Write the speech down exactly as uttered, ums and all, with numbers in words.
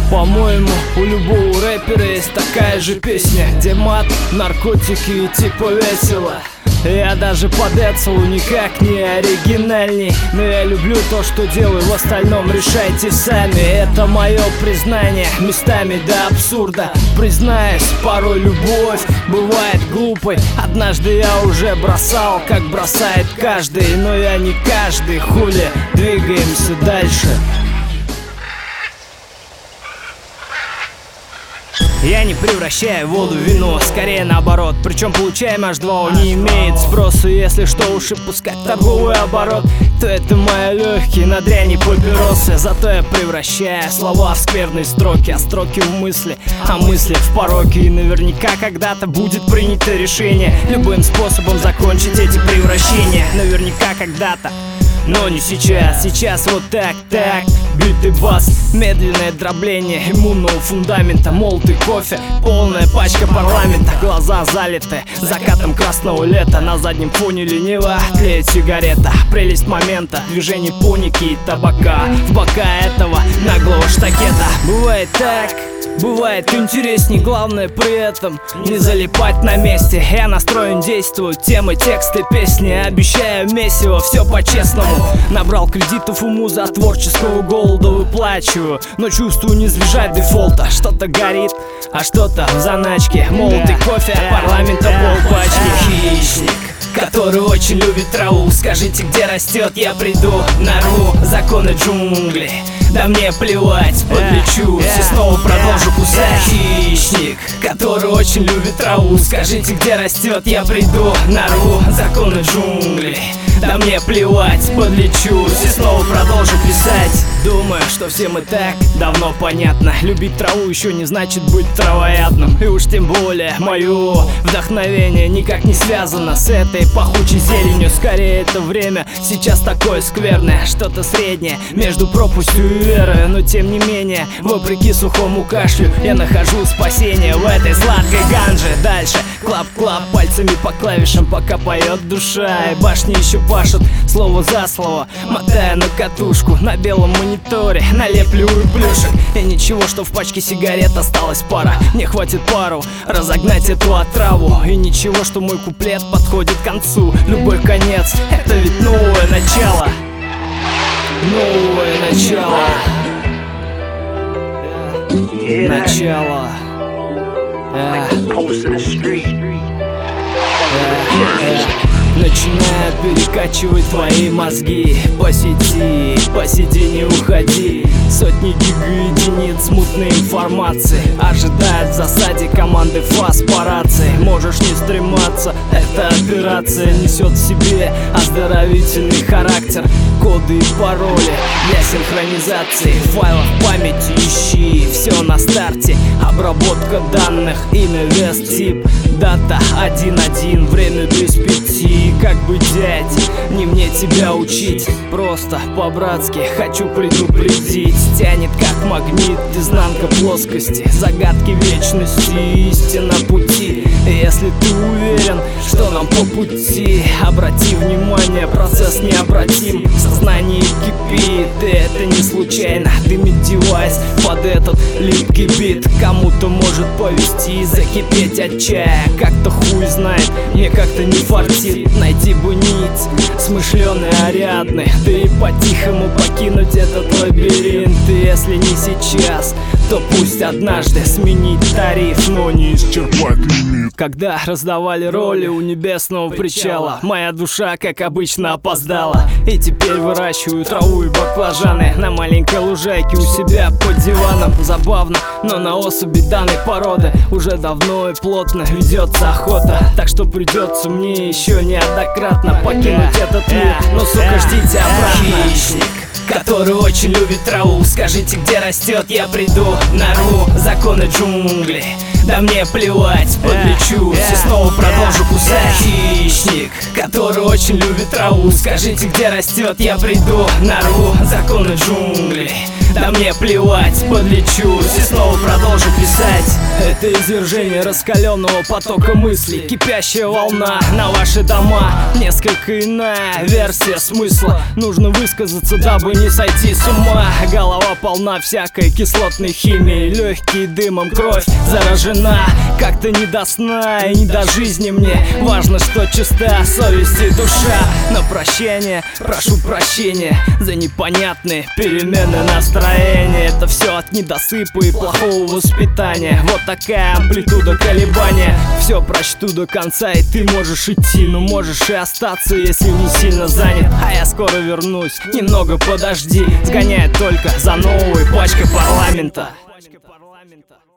По-моему, у любого рэпера есть такая же песня, где мат, наркотики и типа весело. Я даже по Децелу никак не оригинальней, но я люблю то, что делаю, в остальном решайте сами. Это мое признание, местами до абсурда. Признаюсь, порой любовь бывает глупой. Однажды я уже бросал, как бросает каждый, но я не каждый, хули, двигаемся дальше. Я не превращаю воду в вино, скорее наоборот. Причем получаем эйч два о не имеет спроса. Если что уж и пускать торговый оборот, то это мои легкие на дряни папиросы. Зато я превращаю слова в скверные строки, а строки в мысли, а мысли в пороки. И наверняка когда-то будет принято решение любым способом закончить эти превращения. Наверняка когда-то, но не сейчас. Сейчас вот так, так, бит и бас, медленное дробление иммунного фундамента, молотый кофе, полная пачка парламента. Глаза залиты закатом красного лета, на заднем фоне лениво тлеет сигарета. Прелесть момента, движение пуники и табака в бока этого наглого штакета. Бывает так, бывает интересней, главное при этом не залипать на месте. Я настроен действовать, темы, тексты, песни, обещаю месиво, все по-честному. Набрал кредитов уму за творческого голода выплачиваю, но чувствую не сбежать дефолта. Что-то горит, а что-то в заначке. Молотый кофе, парламента полпачки. Хищник, который очень любит траву. Скажите, где растет, я приду, нарву законы джунглей. Да мне плевать, подлечусь и снова продолжу кусать. Хищник, который очень любит траву. Скажите, где растет, я приду, нарву законы джунглей. Да мне плевать, подлечусь и снова продолжу писать. Думаю, что всем и так давно понятно, любить траву еще не значит быть травоядным. И уж тем более мое вдохновение никак не связано с этой пахучей зеленью. Скорее это время сейчас такое скверное, что-то среднее между пропастью и верой. Но тем не менее, вопреки сухому кашлю, я нахожу спасение в этой сладкой ганже. Дальше клап-клап пальцами по клавишам, пока поет душа. И башни еще пашут слово за слово, мотая на катушку. На белом мониторе налепливаю плюшек. И ничего, что в пачке сигарет осталась пара. Мне хватит пару разогнать эту отраву. И ничего, что мой куплет подходит к концу. Любой конец — это ведь новое начало. Новое начало. Начало. Начинаю перекачивать твои мозги по сети, по сети не уходи. Сотни гигаединиц мутной информации ожидают в засаде команды ФАС по рации. Можешь не стрематься, эта операция несет в себе оздоровительный характер. Коды и пароли для синхронизации файлов памяти ищи. Все на старте, обработка данных, имя, вес, тип, дата один один, время без пяти. Как быть, дядь, не мне тебя учить, просто по-братски хочу предупредить. Тянет как магнит, изнанка плоскости, загадки вечности, истина пути. Если ты уверен, что нам по пути, обрати внимание, процесс необратим. Сознание кипит, и это не случайно. Дымит девайс под этот липкий бит. Кому-то может повести, закипеть от чая. Как-то хуй знает, мне как-то не фартит. Найти бы нить смышленый, Ариадны, да и по-тихому покинуть этот лабиринт. И если не сейчас, то пусть однажды сменить тариф, но не исчерпать лимит. Когда раздавали роли у небесного причала, моя душа, как обычно, опоздала. И теперь выращиваю траву и баклажаны на маленькой лужайке у себя под диваном. Забавно, но на особи данной породы уже давно и плотно ведется охота. Так что придется мне еще неоднократно покинуть этот мир. Но, сука, ждите обратно. Хищник, который очень любит траву. Скажите, где растет, я приду, нарву законы джунглей. Да мне плевать, подлечусь и снова продолжу кусать. Хищник, который очень любит траву. Скажите, где растет, я приду, нарву законы джунглей. Да мне плевать, подлечусь и снова продолжу писать. Это извержение раскаленного потока мыслей, кипящая волна на ваши дома. Несколько иная версия смысла, нужно высказаться, дабы не сойти с ума. Голова полна всякой кислотной химии, легкие дымом, кровь заражена. Как-то не до сна и не до жизни мне. Важно, что чиста совесть и душа. На прощание прошу прощения за непонятные перемены настроения. Это все от недосыпа и плохого воспитания. Вот такая амплитуда колебания. Все прочту до конца, и ты можешь идти, но можешь и остаться, если не сильно занят. А я скоро вернусь, немного подожди. Сгоняет только за новой пачкой парламента.